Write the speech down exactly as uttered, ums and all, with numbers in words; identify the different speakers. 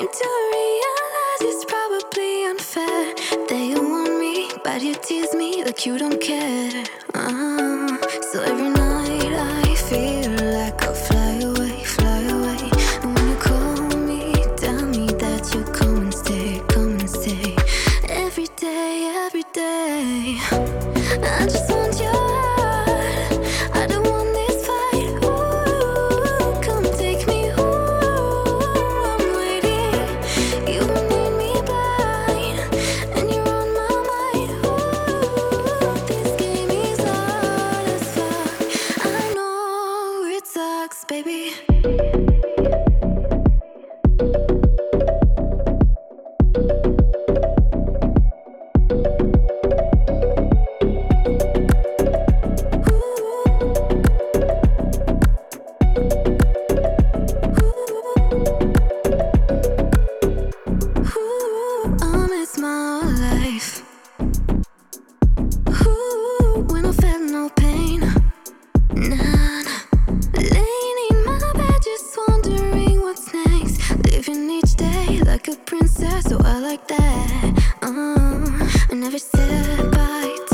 Speaker 1: starting to realize it's probably unfair that you want me, but you tease me like you don't care. Uh, so every night I feel like I'll fly away, fly away. And when you call me, tell me that you'll come and stay, come and stay. Every day, every day, I just want your heart. I don't want this fight. Ooh, come take me home. I'm waiting. You made me blind, and you're on my mind. Ooh, this game is hard as fuck. I know it sucks, baby. I miss my life. Ooh, when I felt no pain. Nah, nah. Laying in my bed, just wondering what's next. Living each day like a princess, so I like that. Uh, and every step I